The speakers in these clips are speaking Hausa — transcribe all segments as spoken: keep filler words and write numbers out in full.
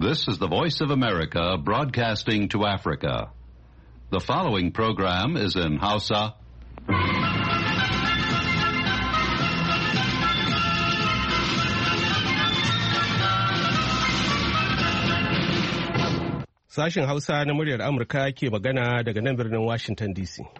This is the Voice of America broadcasting to Africa. The following program is in Hausa. Sashen Hausa na muryar Amurka ke magana daga nan birnin Washington D C.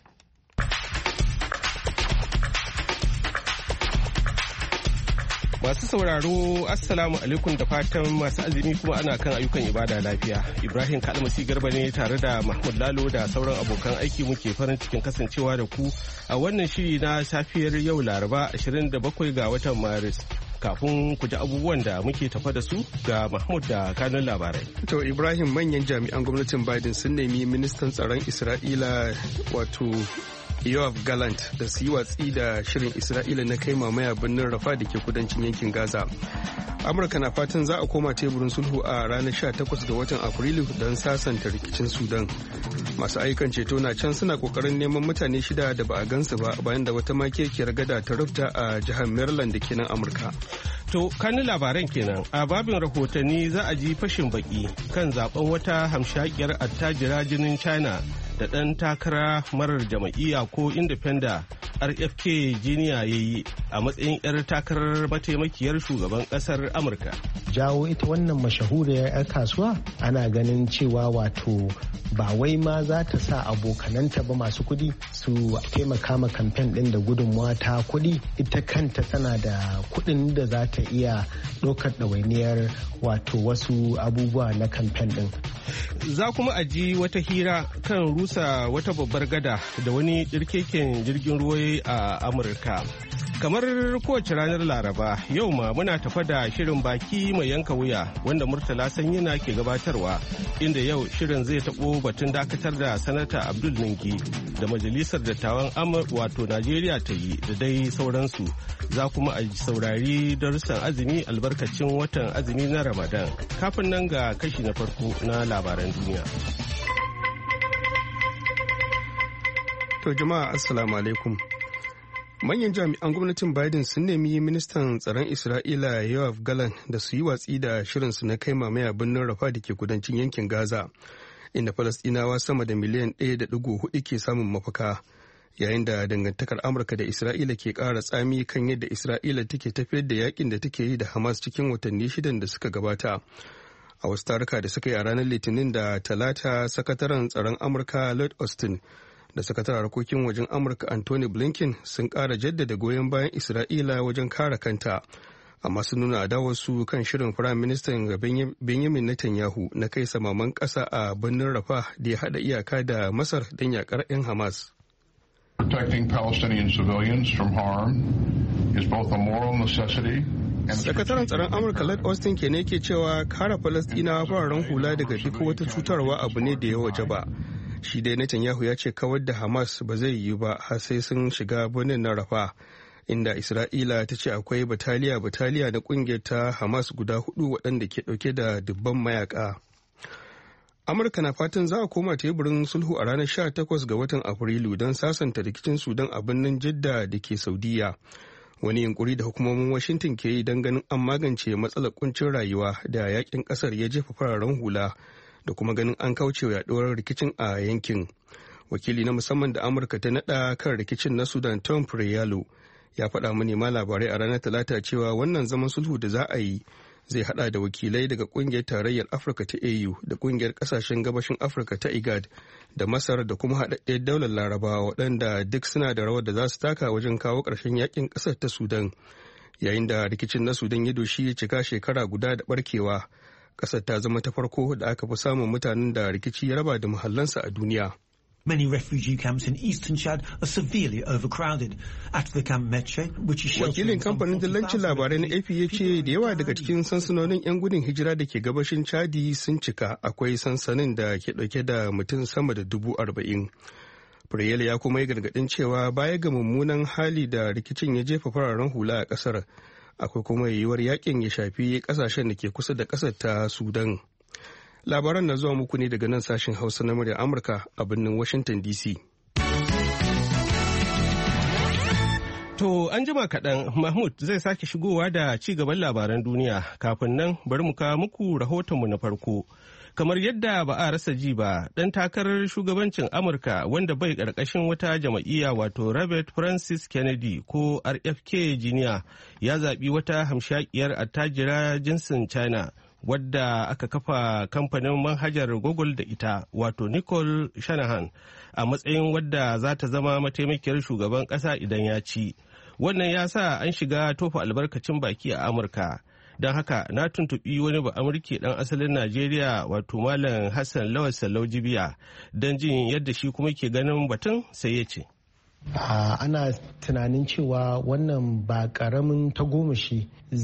Masu sauraro, Assalamu alaikum da fatan masu azumi kuma ana kan ayyukan ibada lafiya. Ibrahim Kalmasi Garba ne tare da Mahmud Lalo da sauran abokan aiki muke farin cikin kasancewa da ku a wannan shiri na safiyar yau Laraba ashirin da bakwai ga watan Maris. Kafin ku ji abubuwan da muke tafa da su ga Mahmud da kanun labarai. To Ibrahim, manyan jami'an gwamnatin Biden sun nemi ministan tsaron Isra'ila wato Yoav Gallant da su yi watsi da shirin Isra'ila na kai mamaya birnin Rafa da ke kudancin yankin Gaza. Amurka na fatan za a koma teburin sulhu a ranar sha takwas ga watan Afrilu don sasanta rikicin Sudan. Masu ayyukan ceto na can suna kokarin neman mutane shida da ba a gansu ba bayan da wata makekiyar gada ta rufta a jihar Maryland da ke nan Amurka. To, kanin labaran kenan a babin rahotanni za a ji fashin baki kan zaben wata hamshakiyar attajira jinin China da ɗan takara marar jama'iyya ko independent R F K jiniya ya yi a matsayin 'yar takarar mataimakiyar shugaban ƙasar Amurka. Jawo ita wannan mashahuriyar 'yar kasuwa ana ganin cewa wato ba wai ma za ta sa abokananta ba masu kuɗi su taimaka ma kamfen ɗin da gudunmawa ta kuɗi, ita kanta tana da kuɗin da za ta iya ɗaukar ɗawainiyar wato wasu abubuwa na kamfen ɗin. Za kuma a ji wata hira kan rusa wata babbar gada da wani ɗirkeken jirgin ruwa a Amurka. Kamar kowace ranar Laraba, yau ma muna tafa da shirin baki mai yanka wuya wanda Murtala Sanyina ke gabatarwa, inda yau shirin zai taɓo batun dakatar da Sanata Abdul Ninki da Majalisar Dattawan Amurka wato Najeriya ta yi da dai sauransu. Za kuma a saurari darussan azumi albarkacin watan azumi na Ramadan. Kafin nan ga kashi na farko na labaran duniya. To jama'a assalamu alaikum. Manyan jami'an gwamnatin Biden sun nemi ministan tsaron Isra'ila Yoav Gallant da su yi watsi da shirinsu na kai mamaya birnin Rafa da ke kudancin yankin Gaza, inda Falastinawa sama da miliyan ɗaya da ɗigo hudu ke samun mafaka, yayin da dangantakar Amurka da Isra'ila ke ƙara tsami kan yadda Isra'ila take tafiyar da yakin da take yi da Hamas cikin watanni shidan da suka gabata. A wasu taruka da suka yi a ranar Litinin da Talata, sakataren tsaron Amurka Lloyd Austin da sakataren harkokin wajen Amurka Anthony Blinken sun ƙara jaddada goyon bayan Isra'ila wajen kare kanta, amma sun nuna adawarsu kan shirin Firayim Ministan Benjamin Netanyahu na kai samaman ƙasa a birnin Rafa da ya haɗa iyaka da Masar don yaƙar 'yan Hamas. Protecting Palestinian civilians from harm is both a moral necessity. Sakataren tsaron Amurka Lloyd Austin ke ne ke cewa kare Falastinawa fararen hula daga duk wata cutarwa abu ne da ya wajaba. Shi dai Netanyahu ya ce kawar da Hamas ba zai yiwu ba har sai sun shiga birnin na Rafa, inda Isra'ila ta ce akwai bataliya-bataliya na kungiyar ta Hamas guda hudu waɗanda ke ɗauke da dubban mayaka. Amurka na fatan za a koma teburin sulhu a ranar sha takwas ga watan Afrilu don sasanta rikicin Sudan a birnin Jidda da ke Saudiya. Wani yunkuri da hukumomin Washington ke yi don ganin an magance matsalar kuncin rayuwa da yakin ƙasar ya jefa fararen hula, da kuma ganin an kauce wa yaduwar rikicin a yankin. Wakili na musamman da Amurka ta nada kan rikicin na Sudan, Tom Perriello, ya faɗa manema labarai a ranar Talata cewa wannan zaman sulhu da za a yi zai hada da wakilai daga kungiyar tarayyar Afirka ta A U da kungiyar kasashen gabashin Afirka ta IGAD da Masar da kuma haɗaɗɗiyar daular Larabawa, waɗanda duk suna da rawar da za su taka wajen kawo ƙarshen yakin ƙasar ta Sudan. Yayin da rikicin na Sudan ya doshi ya cika shekara guda da barkewa, ƙasar ta zama ta farko da aka fi samun mutanen da rikici ya raba da muhallansa a duniya. Many refugee camps in eastern Chad are severely overcrowded. At the Camp Meche, which is Wakilin kamfanin dillancin labarai na A P ya ce da yawa daga cikin sansanonin 'yan gudun hijira da ke gabashin Chadi sun cika, akwai sansanin da ke dauke da mutum sama da dubu arba'in. Fureyel ya kuma yi gargadin cewa baya ga mummunan hali da rikicin ya jefa fararen hula a kasar, akwai kuma yiwuwar yakin ya shafi kasashen da ke kusa da kasar ta Sudan. Labaran na zuwa muku ne daga nan sashen Hausa na muryar Amurka a birnin Washington D C. To an jima kaɗan Mahmud zai sake shigowa da ci gaban labaran duniya. Kafin nan bari mu kawo muku rahotonmu na farko. Kamar yadda ba a rasa ji ba, ɗan takarar shugabancin Amurka wanda bai ƙarƙashin wata jam'iyya wato Robert Francis Kennedy ko R F K Junior ya zaɓi wata hamshakiyar attajira jinsin China wadda aka kafa kamfanin manhajar Google da ita wato Nicole Shanahan a matsayin wadda za ta zama mataimakiyar shugaban ƙasa idan ya ci. Wannan ya sa an shiga tofa albarkacin baki a Amurka. Don haka na tuntuɓi wani ba Amurki ɗan asalin Najeriya wato Malam Hassan Lawal Sallau Jibiya don jin yadda shi kuma ke ganin batun sai ya ce. Uh, ana tunanin cewa wannan ba ƙaramin tagomashi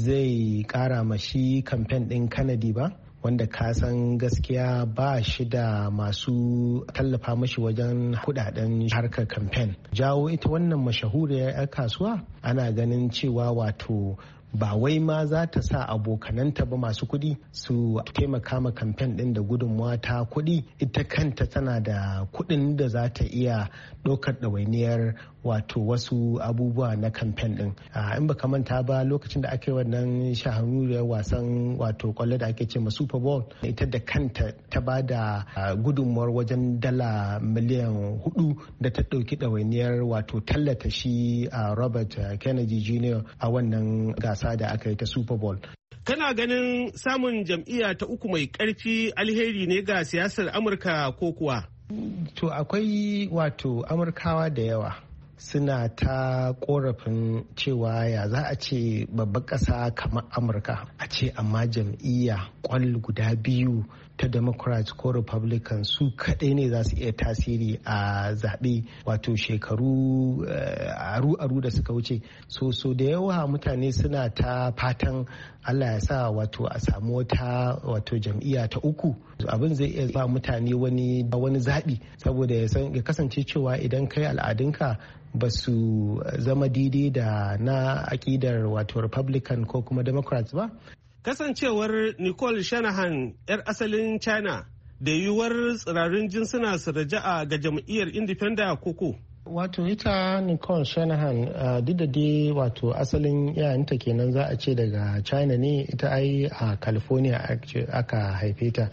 zai ƙara mashi kamfen ɗin Kennedy ba, wanda ka san gaskiya ba shi da masu tallafa mashi wajen kudaden harkar kamfen. Jawo ita wannan mashahuriyar 'yar kasuwa ana ganin cewa wato ba wai ma za ta sa abokananta ba masu kuɗi su taimaka ma kamfen ɗin da gudunmawa ta kuɗi, ita kanta tana da kuɗin da za ta iya ɗaukar ɗawainiyar wato wasu abubuwa na kamfen ɗin. In ba manta ba lokacin da aka yi wannan shahararriyar wasan wato kwallo da ake ce ma Super Bowl, ita da kanta ta ba da gudunmuwar wajen dala miliyan hudu da ta ɗauki ɗawainiyar wato tallata shi a Robert Kennedy Junior a wannan gasa da aka yi ta Super Bowl. Kana ganin samun jam'iyya ta uku mai ƙarfi alheri ne ga siyasar Amurka ko kuwa? To akwai wato Amurkawa da yawa suna ta korafin cewa ya za a ce babbar ƙasa kamar Amurka a ce amma jam'iyya kwal guda biyu ta Democrats ko Republican su kaɗai ne za su iya tasiri a zaɓe wato shekaru aru-aru da suka wuce. So so da yawa mutane suna ta fatan Allah ya sa wato a samu wata wato jam'iyya ta uku. Abin zai iya ba mutane wani wani zaɓi saboda ya kasance cewa idan kai al'adunka ba su zama daidai da na aƙidar wato Republican ko kuma Democrats ba. Kasancewar Nicole Shanahan 'yar asalin China da yiwuwar tsirarin jinsuna su raja'a ga jam'iyyar Independent koko. Wato ita Nicole Shanahan uh, duk da dai wato asalin yayanta kenan za a ce daga China ne, ita ai a California aka haife ta.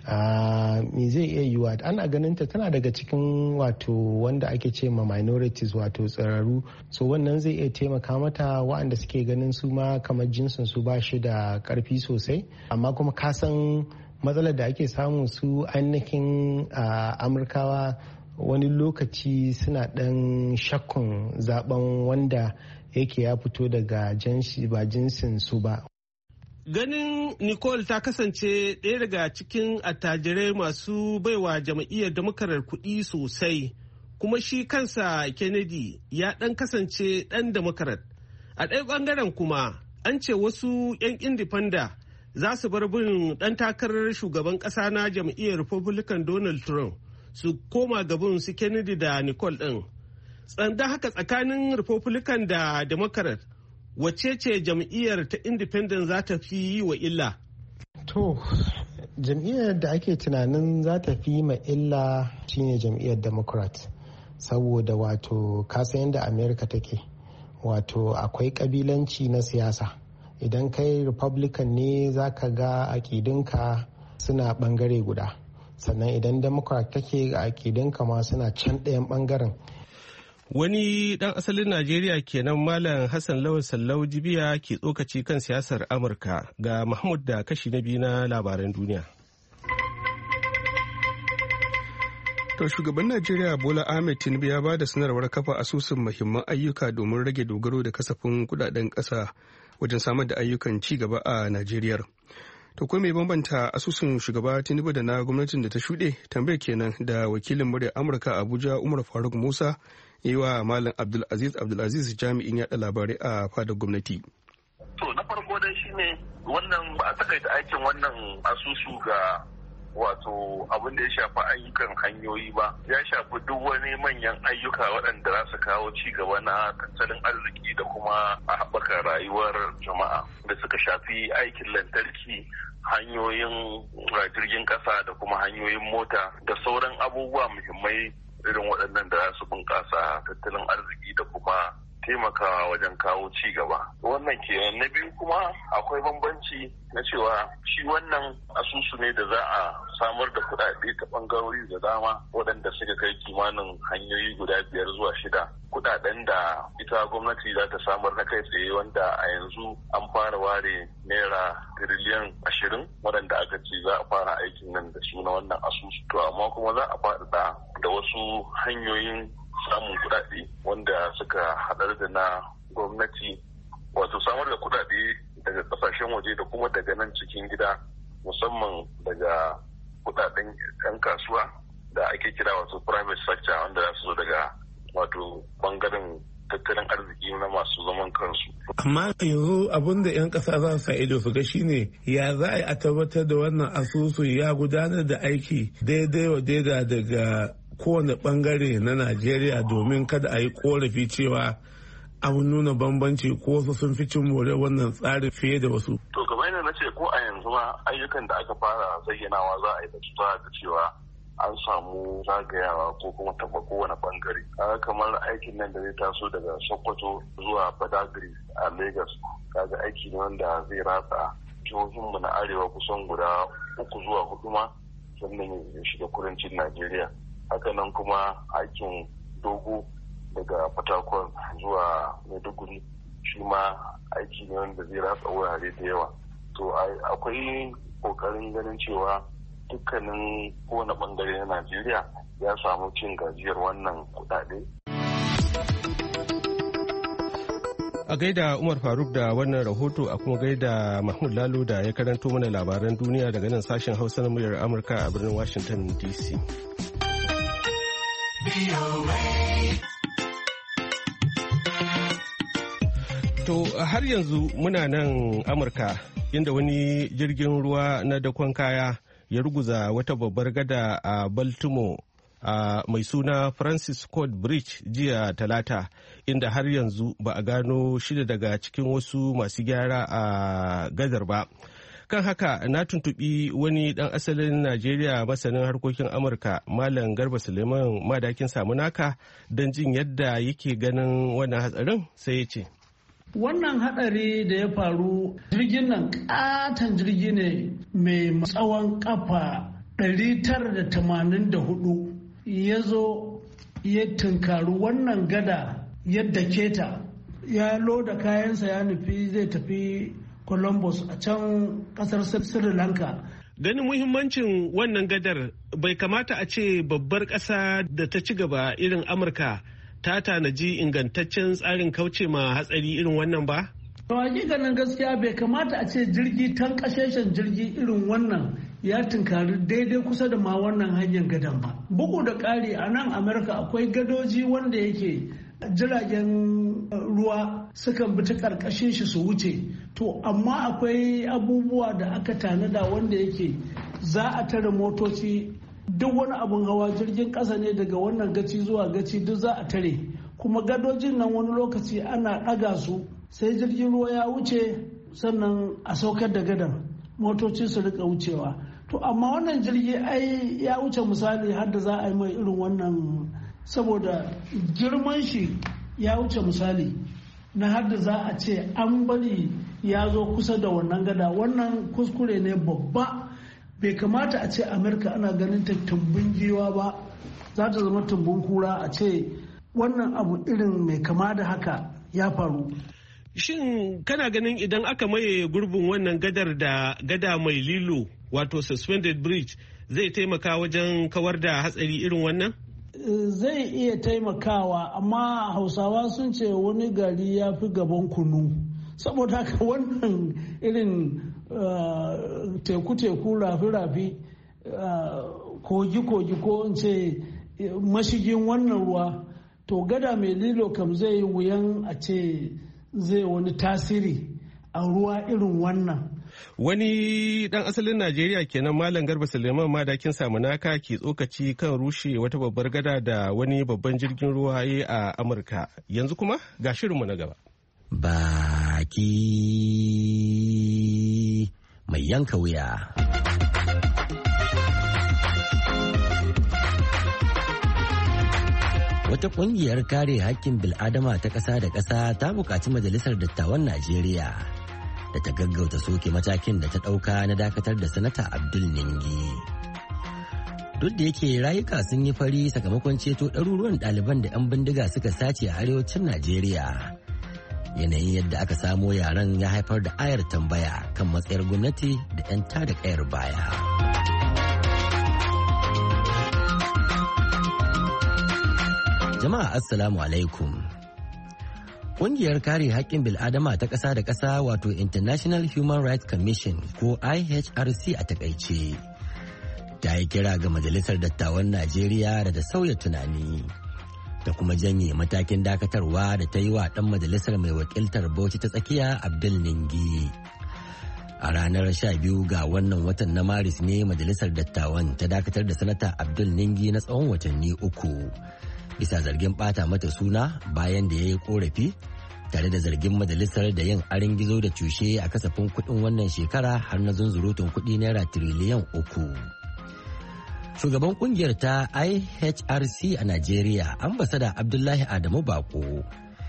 Uh, me zai iya yiwuwa ana ganin ta tana daga cikin wato wanda ake ce ma minorities wato tsiraru, so wannan zai iya taimaka mata waɗanda suke ganin su ma kamar jinsin su ba shi da karfi sosai. Amma kuma ka san matsalar da ake samu su ainihin uh, Amurkawa wani lokaci suna ɗan shakkun zaben wanda yake ya fito daga jinsi ba jinsin su ba. Ganin Nicole ta kasance ɗaya daga cikin attajirai masu baiwa jam'iyyar Democrat kuɗi sosai, kuma shi kansa Kennedy ya ɗan kasance ɗan Democrat. A ɗaya ɓangaren kuma an ce wasu 'yan Independent za su bar bin ɗan takarar shugaban ƙasa na jam'iyyar Republican Donald Trump su koma gaban su Kennedy da Nicole ɗin. Tsanda haka tsakanin Republican da Democrat, wacce ce jam'iyyar ta Independent za ta fi yi wa illa? To, jam'iyyar da ake tunanin za ta fi ma illa shine jam'iyyar Democrat, saboda wato kasan yadda America take, wato akwai kabilanci na siyasa. Idan kai Republican ne za ka ga akidunka suna bangare guda, sannan idan Democrat take akidunka ma suna can ɗayan bangaren. Wani ɗan asalin Najeriya kenan Malam Hassan Lawal Sallau Jibiya ke tsokaci kan siyasar Amurka. Ga Mahmud da kashi na biyu na labaran duniya. To shugaban Najeriya Bola Ahmed Tinubu ya ba da sanarwar kafa asusun muhimman ayyuka domin rage dogaro da kasafin kudaden ƙasa wajen samar da ayyukan ci gaba a Najeriya. To ko mai bambanta asusun shugaba Tinubu da na gwamnatin da ta shuɗe? Tambayar kenan da wakilin muryar Amurka Abuja Umar Faruk Musa yi wa Malam Abdulaziz Abdulaziz jami'in yaɗa labarai a fadar gwamnati. To na farko dai shine wannan ba a takaita aikin wannan asusu ga wato abin da ya shafi ayyukan hanyoyi ba, ya shafi duk wani manyan ayyuka waɗanda za su kawo ci gaba na tattalin arziki da kuma a haɓaka rayuwar jama'a da suka shafi aikin lantarki, hanyoyin jirgin ƙasa da kuma hanyoyin mota da sauran abubuwa muhimmai irin waɗannan da za su bunƙasa tattalin arziki da kuma taimakawa wajen kawo ci gaba. Wannan kenan. Na biyu kuma akwai bambanci na cewa shi wannan asusu ne da za a samar da kuɗaɗe ta ɓangarori da dama waɗanda suka kai kimanin hanyoyi guda biyar zuwa shida. Kuɗaɗen da ita gwamnati za ta samar na kai tsaye wanda a yanzu an fara ware naira tiriliyan ashirin waɗanda aka ce za a fara aikin nan da su na wannan asusu. To amma kuma za a faɗaɗa da wasu hanyoyin samun kuɗaɗe wanda suka haɗar da na gwamnati, wato samar da kuɗaɗe daga ƙasashen waje da kuma daga nan cikin gida, musamman daga kuɗaɗen 'yan kasuwa da ake kira wato private sector wanda za su zo daga wato bangaren tattalin arziki na masu zaman kansu. Amma yanzu abin da 'yan ƙasa za su sa ido su ga shine ya za a yi a tabbatar da wannan asusu ya gudanar da aiki daidai wa daida daga kowane bangare na Najeriya domin kada a yi korafi cewa an nuna bambanci ko wasu sun fi cin more wannan tsarin fiye da wasu. To kamar yadda na ce ko a yanzu ma ayyukan da aka fara zayyanawa za a yi da tuta da cewa an samu zagayawa ko kuma taba kowane bangare. Kaga kamar aikin nan da zai taso daga Sokoto zuwa Badagry a Lagos, kaga aiki ne wanda zai ratsa jihohinmu na arewa kusan guda uku zuwa hudu ma sannan ya shiga kudancin Najeriya. Hakanan kuma aikin dogo daga Fatakwal zuwa Maiduguri shi ma aiki ne wanda zai ratsa wurare da yawa. To akwai kokarin ganin cewa dukkanin kowane bangare na Najeriya ya samu cin gajiyar wannan kudade. A gaida Umar Faruk da wannan rahoto, a kuma gaida Mahmud Lalo da ya karanto mana labaran duniya daga nan sashen Hausa na muryar Amurka a birnin Washington D C. To har yanzu muna nan Amurka inda wani jirgin ruwa na dakon kaya ya ruguza wata babbar gada a Baltimore a mai suna Francis Scott Bridge jiya Talata, inda har yanzu ba a gano shida daga cikin wasu masu gyara a gadar ba. Kan haka na tuntuɓi wani ɗan asalin Najeriya masanin harkokin Amurka, Malam Garba Suleiman Madakin Samunaka, don jin yadda yake ganin wannan hatsarin, sai ya ce. Wannan hadari da ya faru, jirgin nan katon jirgi ne mai tsawon kafa ɗari tara da tamanin da hudu ya zo ya tunkari wannan gada yadda keta ya loda kayansa ya nufi zai tafi Columbus a can kasar Sri Lanka. Ganin muhimmancin wannan gadar, bai kamata a ce babbar ƙasa da ta ci gaba irin Amurka ta tanaji ingantaccen tsarin kauce ma hatsari irin wannan ba? To hakikanin gaskiya bai kamata a ce jirgi tan kasheshen jirgi irin wannan ya tunkari daidai kusa da ma wannan hanyar gadan ba. Bugu da ƙari a nan Amurka akwai gadoji wanda yake jiragen ruwa sukan bi ta ƙarƙashin shi su wuce. To amma akwai abubuwa da aka tanada wanda yake za a tare motoci, duk wani abun hawa jirgin ƙasa ne daga wannan gaci zuwa gaci duk za a tare, kuma gadojin nan wani lokaci ana ɗaga su sai jirgin ruwa ya wuce sannan a saukar da gadan motoci su rika wucewa. To amma wannan jirgi ai ya wuce misali har da za a yi mai irin wannan, saboda girman shi ya wuce misali na har da za a ce an bari ya zo kusa da wannan gada. Wannan kuskure ne babba. Bai kamata a ce Amurka ana ganin ta tumbin giwa ba, za ta zama tumbin kura a ce wannan abu irin mai kama da haka ya faru. Shin kana ganin idan aka maye gurbin wannan gadar da gada mai lilo wato suspended bridge zai taimaka wajen kawar da hatsari irin wannan? Zai iya taimakawa, amma Hausawa sun ce wani gari ya fi gaban kunu. Saboda haka wannan irin teku-teku, rafi-rafi, kogi-kogi ko in ce mashigin wannan ruwa, to gada mai lilo kam zai yi wuyan a ce zai wani tasiri a ruwa irin wannan. Wani ɗan asalin Najeriya kenan Malam Garba Suleiman Madakin Samunaka ke tsokaci kan rushe wata babbar gada da wani babban jirgin ruwa ya a Amurka. Yanzu kuma ga shirinmu na gaba. Baki mai yanka wuya. Wata ƙungiyar kare haƙƙin bil'adama ta ƙasa da ƙasa ta buƙaci Majalisar Dattawan Najeriya da ta gaggauta soke matakin da ta ɗauka na dakatar da Sanata Abdul Ningi. Duk da yake rayuka sun yi fari sakamakon ceto ɗaruruwan ɗaliban da 'yan bindiga suka sace a arewacin Najeriya. Yanayin yadda aka samo yaran ya haifar da ayar tambaya kan matsayar gwamnati da 'yan tada kayar baya. Jama'a Assalamu alaikum. Ƙungiyar kare haƙƙin bil'adama ta ƙasa da ƙasa wato International Human Rights Commission ko I H R C a takaice ta yi kira ga Majalisar Dattawan Najeriya da ta sauya tunani da kuma janye matakin dakatarwa da ta yi wa ɗan majalisar mai wakiltar Bauchi ta tsakiya Abdul Ningi. A ranar sha biyu ga wannan watan na Maris ne Majalisar Dattawan ta dakatar da Sanata Abdul Ningi na tsawon watanni uku bisa zargin ɓata mata suna bayan da ya yi ƙorafi tare da zargin majalisar da yin arin gizo da cushe a kasafin kuɗin wannan shekara har na zunzurutun kuɗi naira tiriliyan uku. Shugaban kungiyar ta I H R C a Najeriya, ambasada Abdullahi Adamu Bako,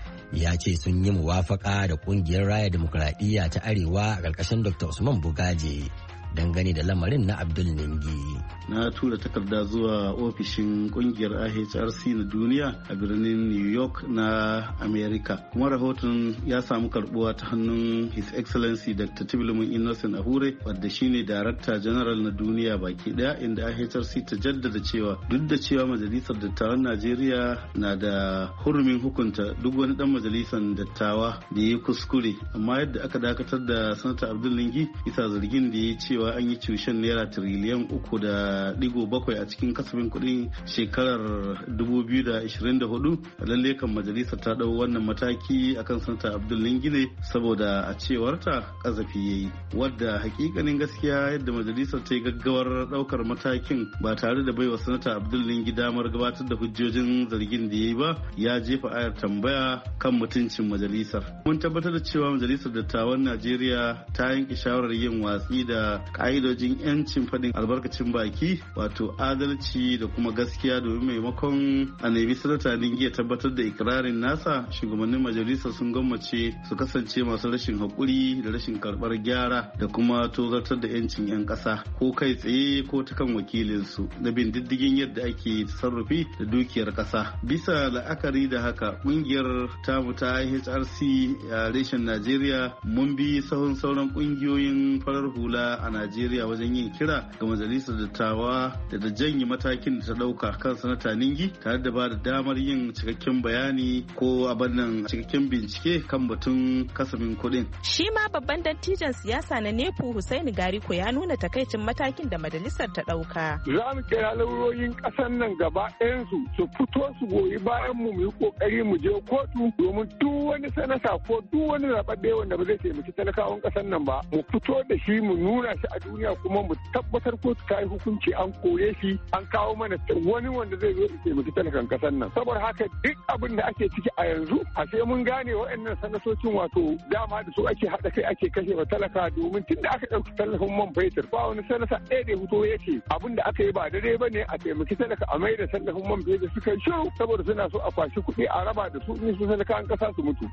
ya ce sun yi muwafaka da kungiyar raya demokuraɗiyya ta Arewa a ƙarƙashin Doctor Usman Bugaje dangane da lamarin na Abdul Ningi. Na tura takarda zuwa ofishin kungiyar I H R C na duniya a birnin New York na America. Kuma rahoton ya samu karbuwa ta hannun His Excellency Doctor Tibilimin Innocent Ahure, wadda shine Director General na duniya baki daya, inda I H R C ta jaddada cewa duk da cewa Majalisar Dattawan Najeriya na da hurumin hukunta duk wani dan majalisar dattawa da ya kuskure, amma yadda aka dakatar da Sanata Abdul Ningi bisa zargin da ya cewa an yi cushen naira tiriliyan uku da digo bakwai a cikin kasafin kuɗin shekarar dubu biyu da ashirin da hudu, lalle kan majalisar ta dau wannan mataki akan Sanata Abdul Ningi ne saboda a cewarta kazafi yayi, wadda hakikanin gaskiya yadda majalisar ta yi gaggawar daukar matakin ba tare da baiwa Sanata Abdul Ningi damar gabatar da hujjojin zargin da yayi ba ya jefa ayar tambaya kan mutuncin majalisar. Mun tabbatar da cewa Majalisar Dattawan Najeriya ta yanke shawarar yin watsi da ka'idojin 'yancin faɗin albarkacin baki wato adalci da kuma gaskiya, domin maimakon a nemi Sanata Ningi ya tabbatar da ikirarin nasa, shugabannin majalisar sun gwammace su kasance masu rashin haƙuri da rashin karɓar gyara da kuma tozartar da 'yancin 'yan ƙasa ko kai tsaye ko ta kan wakilinsu na bin diddigin yadda ake sarrafi da dukiyar ƙasa. Bisa la'akari da haka, ƙungiyar tamu ta I H R C a reshen Najeriya mun bi sahun sauran ƙungiyoyin farar hula a Najeriya wajen yin kira ga majalisar dattawa da da janye matakin da ta dauka kan Sanata Ningi tare da ba da damar yin cikakken bayani ko abannan cikakken bincike kan batun kasafin kuɗin. Shi ma babban dattijan siyasa na Nepu Hussaini Gariko ya nuna takaicin matakin da majalisar ta dauka. Za mu kira lauyoyin ƙasar nan gaba ɗayansu su fito su goyi bayan mu mu yi kokari mu je kotu domin duk wani sanata ko duk wani zaɓaɓɓe wanda ba zai taimaki talakawan ƙasar nan ba mu fito da shi mu nuna shi a duniya kuma mu tabbatar kotu ta yi hukunci an kore shi an kawo mana wani wanda zai zo ya taimaki talakan kasar nan. Saboda haka duk abin da ake ciki a yanzu a sai mun gane waɗannan sanatocin wato dama da su ake haɗa kai ake kashe wa talaka, domin tun da aka ɗauki tallafin man fetur ba wani sanata ɗaya da fito ya ce abin da aka yi ba daidai ba ne a taimaki talaka a mai da tallafin man fetur suka yi shiru saboda suna so a kwashi kuɗi a raba da su in su talaka an ƙasa su mutu.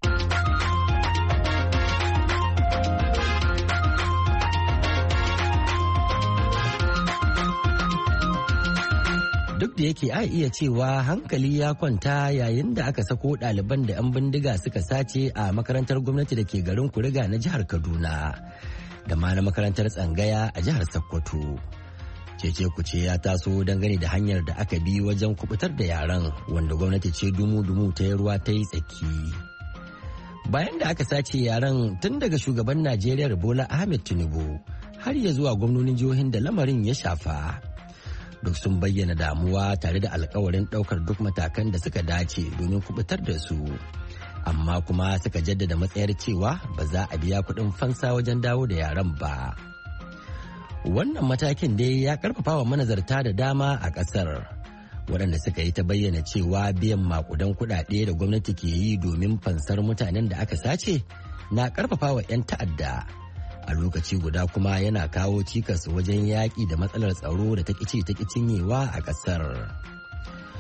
Duk da yake a iya cewa hankali ya kwanta yayin da aka sako ɗaliban da 'yan bindiga suka sace a makarantar gwamnati da ke garin Kuriga na jihar Kaduna da ma na makarantar Tsangaya a jihar Sokoto. Cece kuce ya taso dangane da hanyar da aka bi wajen kubutar da yaran, wanda gwamnati ce dumu-dumu ta yi ruwa ta yi tsaki. Bayan da aka sace yaran, tun daga shugaban Najeriya Bola Ahmed Tinubu har ya zuwa gwamnonin jihohin da lamarin ya shafa, duk sun bayyana damuwa tare da alkawarin daukar duk matakan da suka dace domin kubutar da su, amma kuma suka jaddada matsayar cewa ba za a biya kuɗin fansa wajen dawo da yaran ba. Wannan matakin dai ya karfafa wa manazarta da dama a ƙasar, waɗanda suka yi ta bayyana cewa biyan makudan kuɗaɗe da gwamnati ke yi domin fansar mutanen da aka sace na karfafa wa 'yan ta'adda, a lokaci guda kuma yana kawo cikas wajen yaƙi da matsalar tsaro da ta ƙici ta cinyewa a ƙasar.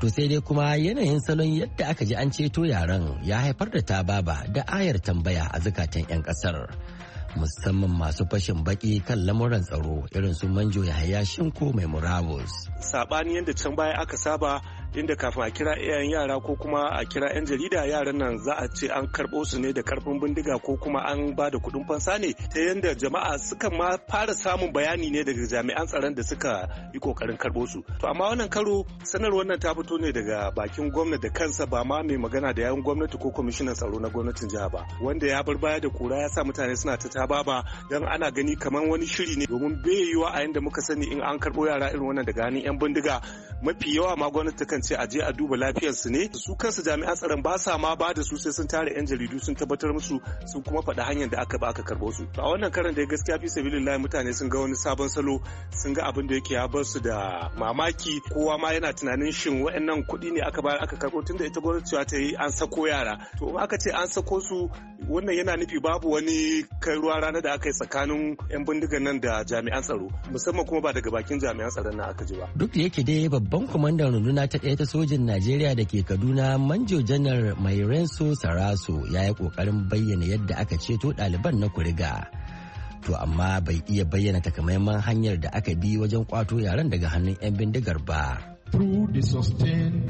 To sai dai kuma yanayin salon yadda aka ji an ceto yaran ya haifar da tababa da ayar tambaya a zukatan 'yan kasar. Musamman masu fashin baki kan lamuran tsaro irin su Manjo Yahaya Shinko mai murabus. Sabani yadda can baya aka saba inda kafin a kira iyayen yara ko kuma a kira 'yan jarida yaran nan za a ce an karɓo su ne da karfin bindiga ko kuma an ba da kuɗin fansa ne ta yadda jama'a suka ma fara samun bayani ne daga jami'an tsaron da suka yi kokarin karɓo su. To amma wannan karo sanarwar nan ta fito ne daga bakin gwamnati da kansa ba ma mai magana da yawun gwamnati ko kwamishinan tsaro na gwamnatin jiha ba wanda ya bar baya da kura ya sa mutane suna ta baba don ana gani kamar wani shiri ne domin bai yiwa a yanda muka sani in an karɓo yara irin wannan daga hannun 'yan bindiga mafi yawa ma gwamnati kan ce a je a duba lafiyarsu ne su kansu jami'an tsaron ba sa ma ba da su sai sun tare 'yan jaridu sun tabbatar musu sun kuma faɗi hanyar da aka ba aka karɓo su a wannan karan da gaskiya fi sabilillahi mutane sun ga wani sabon salo sun ga abin da yake ya bar su da mamaki kowa ma yana tunanin shin waɗannan kuɗi ne aka bayar aka karɓo tunda ita gwamnati cewa ta yi an sako yara to in aka ce an sako su wannan yana nufi babu wani kai ruwa ranar da aka yi tsakanin 'yan bindigan nan da jami'an tsaro musamman kuma ba daga bakin jami'an tsaron nan aka ji ba. Duk da yake dai babban kwamandan runduna ta ɗaya ta sojin Najeriya da ke Kaduna Manjo Janar Mai Renso Saraso ya yi ƙoƙarin bayyana yadda aka ceto ɗaliban na Kuriga. To amma bai iya bayyana takamaiman hanyar da aka bi wajen kwato yaran daga hannun 'yan bindigar ba. Through the sustained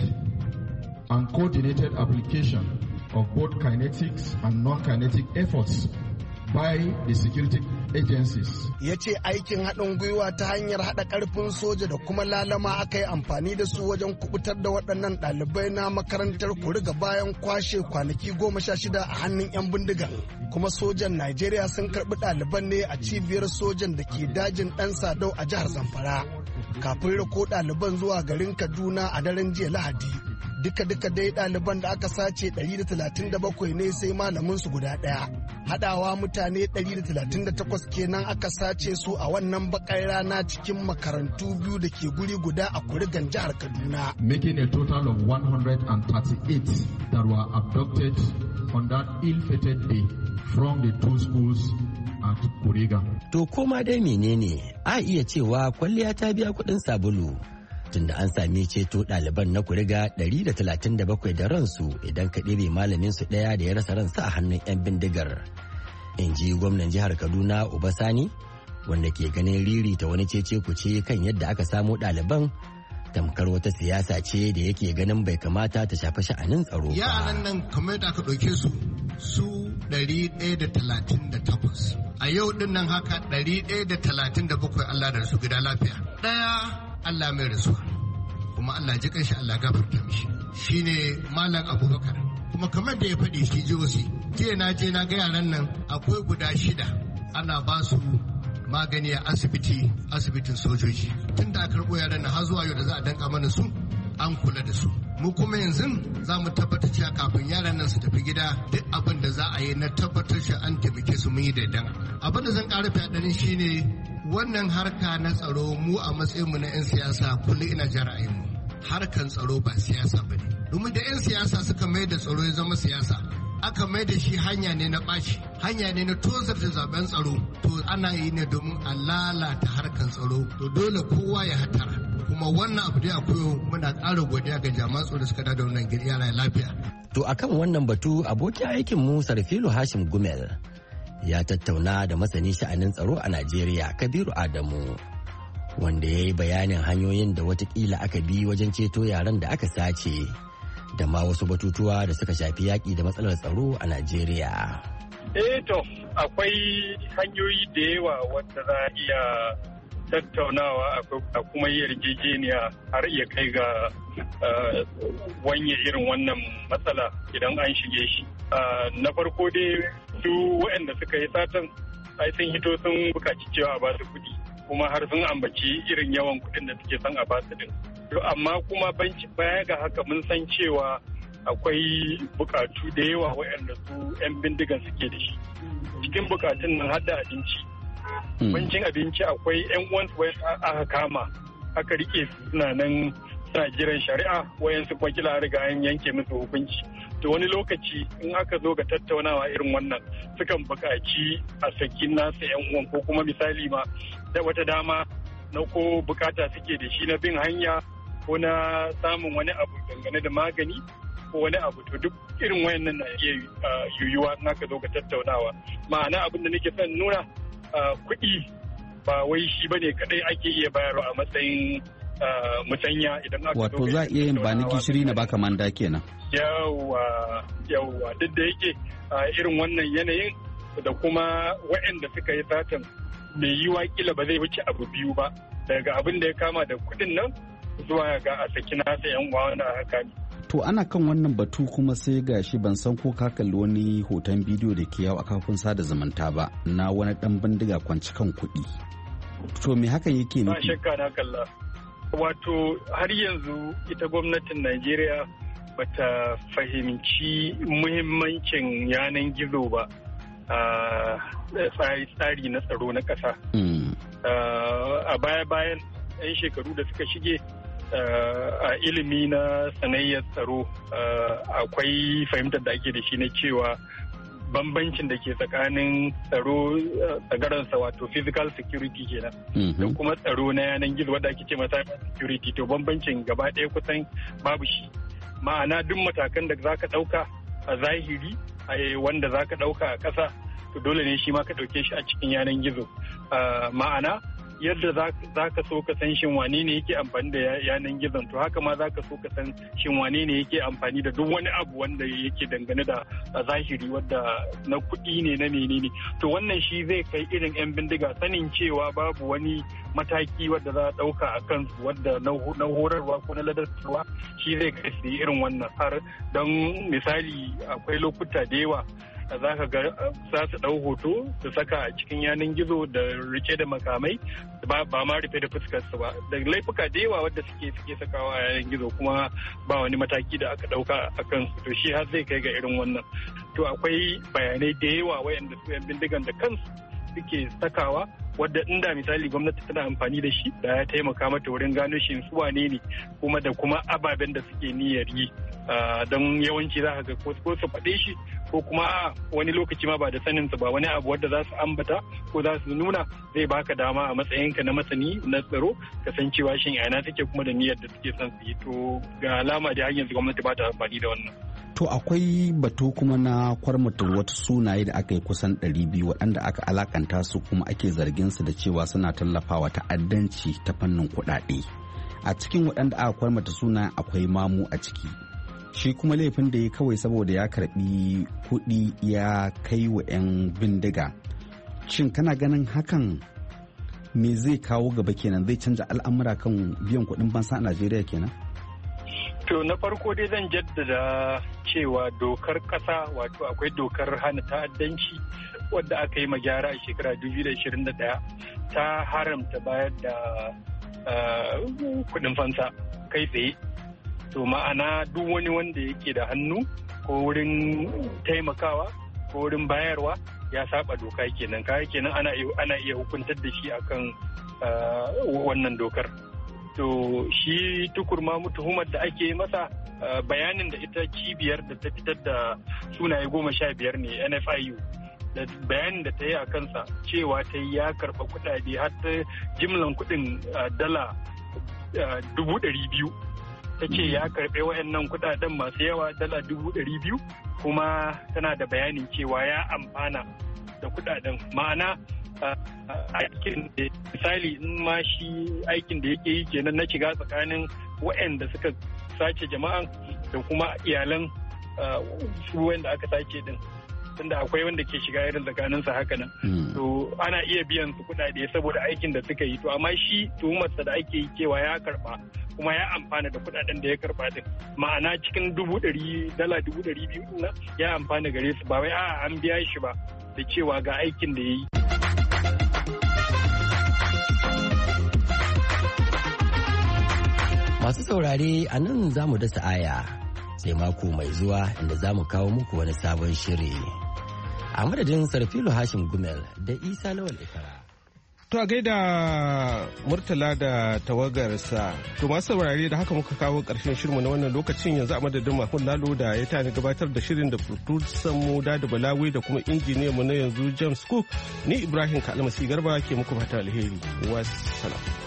and coordinated application of both kinetics and non-kinetic efforts by the security agencies. Ya ce aikin haɗin gwiwa ta hanyar haɗa ƙarfin soja da kuma lalama aka yi amfani da su wajen kubutar da waɗannan ɗalibai na makarantar Kuriga bayan kwashe kwanaki goma sha shida a hannun 'yan bindiga. Kuma sojan Najeriya sun karɓi ɗaliban ne a cibiyar sojan da ke dajin ɗan Sadau a jihar Zamfara. Kafin rako ɗaliban zuwa garin Kaduna a daren jiya Lahadi. Duka-duka dai ɗaliban da aka sace ɗari da talatin da bakwai ne sai malamin su guda ɗaya. Haɗawa mutane ɗari da talatin da takwas kenan aka sace su a wannan bakar rana cikin makarantu biyu da ke guri guda a Kurigan jihar Kaduna. Making a total of one hundred thirty-eight that were abducted on that ill-fated day from the two schools at Kuriga. To koma dai menene a iya cewa kwalliya ta biya kuɗin sabulu. Tunda an sami ceto ɗaliban na Kuriga ɗari da talatin da bakwai da ransu idan ka ɗebe malamin su ɗaya da ya rasa ransa a hannun 'yan bindigar. In ji gwamnan jihar Kaduna Obasani wanda ke ganin riri ta wani cece kuce kan yadda aka samo ɗaliban tamkar wata siyasa ce da yake ganin bai kamata ta shafi sha'anin tsaro ba. Yaran nan kamar da aka ɗauke su su ɗari ɗaya da talatin da takwas. A yau ɗin nan haka ɗari ɗaya da talatin da bakwai Allah da su gida lafiya. Ɗaya Allah mai rasuwa kuma Allah ji kanshi Allah gafarta mishi shine Malam Abubakar kuma kamar da ya faɗi shi jihosi jiya na je na ga yaran nan akwai guda shida ana ba su magani a asibiti asibitin sojoji tun da aka karɓo yaran nan har zuwa yau da za a danka mana su an kula da su mu kuma yanzu za mu tabbatar cewa kafin yaran nan su tafi gida duk abin da za a yi na tabbatar shi an taimake su mun yi daidan abin da zan ƙara fiye shine wannan harka na tsaro mu a matsayinmu na 'yan siyasa kullum ina jin ra'ayinmu harkan tsaro ba siyasa ba ne domin da 'yan siyasa suka mai da tsaro ya zama siyasa aka mai da shi hanya ne na ɓaci hanya ne na tozarta zaben tsaro to ana yi ne domin a lalata harkan tsaro to dole kowa ya hatara kuma wannan abu da akwai muna ƙara godiya ga jami'an tsaro suka da wannan yara lafiya. To akan wannan batu abokin aikin mu Sarfilu Hashim Gumel ya tattauna da masani sha'anin tsaro a Najeriya Kabiru Adamu wanda ya yi bayanin hanyoyin da watakila aka bi wajen ceto yaran da aka sace da ma wasu batutuwa da suka shafi yaƙi da matsalar tsaro a Najeriya. Eh to akwai hanyoyi da yawa wanda za a iya tattaunawa a kuma yarjejeniya har iya kai ga wanye irin wannan matsala idan an shige shi. Na farko dai su waɗanda suka yi satan ai sun hito sun buƙaci cewa a basu kuɗi kuma har sun ambaci irin yawan kuɗin da suke son a basu din. To amma kuma banci baya ga haka mun san cewa akwai buƙatu da yawa waɗanda su 'yan bindigan suke da shi. Cikin buƙatun nan har da abinci. Bancin abinci akwai 'yan uwansu wai aka kama aka rike suna nan suna jiran shari'a wayansu kuma kila riga an yanke musu hukunci. To wani lokaci in aka zo ga tattaunawa irin wannan sukan buƙaci a sakin nasu 'yan uwan ko kuma misali ma da wata dama na ko bukata suke da shi na bin hanya ko na samun wani abu dangane da magani ko wani abu, to duk irin wayannan na iya yiwuwa in aka zo ga tattaunawa. Ma'ana abin da nake son nuna kuɗi ba wai shi bane kadai ake iya bayarwa a matsayin musanya idan aka wato za a iya yin ba ni gishiri na baka manda kenan. Yawwa yawwa duk da yake irin wannan yanayin da kuma waɗanda suka yi satan mai yiwa kila ba zai wuce abu biyu ba, daga abin da ya kama da kuɗin nan zuwa ga a saki nasa yan uwa wanda aka ne. To ana kan wannan batu kuma sai gashi ban san ko ka kalli wani hoton bidiyo da ke yawo a kafin sada zumunta ba na wani dan bindiga kwanci kan kuɗi. To me hakan yake nufi? Ba shakka na kalla. Wato har yanzu ita gwamnatin Najeriya bata fahimci muhimmancin yanan gizo ba a tsari na tsaro na ƙasa. A baya-bayan 'yan shekaru da suka shige a ilimi na sanayyar tsaro akwai fahimtar da ake da shi na cewa bambancin da ke tsakanin tsaro tsagaransa wato physical security kenan da kuma tsaro na yanan gizo wadda ake ce masa security, to bambancin gaba ɗaya kusan babu shi. Ma'ana duk matakan da za ka ɗauka a zahiri wanda za ka ɗauka a ƙasa to dole ne shi ma ka ɗauke shi a cikin yanan gizo. Ma'ana yadda za ka so ka san shin wane ne yake amfani da yanan gizon, to haka ma za ka so ka san shin wane ne yake amfani da duk wani abu wanda yake dangane da zahiri wadda na kuɗi ne na menene. To wannan shi zai kai irin 'yan bindiga sanin cewa babu wani mataki wadda za a ɗauka a kansu wadda na horarwa ko na ladarwa, shi zai kai su irin wannan har don misali akwai lokuta da yawa za ka ga za su ɗau hoto su saka a cikin yanan gizo da rike da makamai ba ma rufe da fuskarsu ba, da laifuka da yawa wadda suke suke sakawa a yanan gizo kuma ba wani mataki da aka ɗauka a kansu, to shi har zai kai ga irin wannan. To akwai bayanai da yawa wayanda su yan bindigan da kansu suke sakawa wadda inda misali gwamnati tana amfani da shi da ya taimaka mata wurin gano shi su wane ne kuma da kuma ababen da suke niyyar yi, don yawanci za ka ga ko su faɗe shi ko kuma a wani lokaci ma ba da sanin su ba wani abu wadda za su ambata ko za su nuna zai baka dama a matsayinka na masani na tsaro ka san cewa shin yana take kuma da niyyar da suke son su yi. To ga alama da har yanzu gwamnati ba ta amfani da wannan. To akwai batu kuma na kwarmata wata sunaye da aka yi kusan ɗari biyu waɗanda aka alakanta su kuma ake zargin su da cewa suna tallafawa ta'addanci ta fannin kuɗaɗe. A cikin waɗanda aka kwarmata sunayen akwai mamu a ciki. Shi kuma laifin da ya kawai saboda ya karɓi kuɗi ya kai wa 'yan bindiga. Shin kana ganin hakan me zai kawo gaba kenan, zai canza al'amura kan biyan kuɗin fansa a Najeriya kenan? To na farko dai zan jaddada cewa dokar ƙasa wato akwai dokar hana ta'addanci wadda aka yi magyara a shekara dubu biyu da ashirin da ɗaya ta haramta bayar da kuɗin fansa kai tsaye. To ma'ana duk wani wanda yake da hannu ko wurin taimakawa ko wurin bayarwa ya saba doka kenan, kaya kenan ana iya hukuntar da shi akan wannan dokar. To shi tukurma tuhumar da ake masa bayanin da ita cibiyar da ta fitar da sunaye goma sha biyar ne N F I U da bayanin da ta yi a kansa cewa ta yi ya karɓa kuɗaɗe har ta jimlan kuɗin dala dubu ɗari biyu. Ta ce ya karɓe wayannan kuɗaɗen masu yawa dala dubu ɗari biyu kuma tana da bayanin cewa ya amfana da kuɗaɗen. Ma'ana aikin da misali in ma shi aikin da yake yi kenan na shiga tsakanin waɗanda suka sace jama'an da kuma iyalan su wanda aka sace din, tunda akwai wanda ke shiga irin tsakaninsa haka nan. To ana iya biyan su kuɗaɗe saboda aikin da suka yi, to amma shi tuhumarsa da ake yi cewa ya karɓa kuma ya amfana da kuɗaɗen da ya karɓa din, ma'ana cikin dubu ɗari dala dubu ɗari biyu na ya amfana gare su, ba wai a'a an biya shi ba da cewa ga aikin da ya yi. Masu saurare a nan za mu dasa aya sai mako mai zuwa inda za mu kawo muku wani sabon shiri. A madadin Sarfilu Hashim Gumel da Isa Lawal Ikara. To a gaida Murtala da tawagarsa. To masu saurare da haka muka kawo ƙarshen shirmu na wannan lokacin, yanzu a madadin Mahmud Lalo da ya tani gabatar da shirin da producer mu da Balawi da kuma injiniyan mu na yanzu James Cook, ni Ibrahim Kalmasi Garba ke muku fata alheri. Wassalam.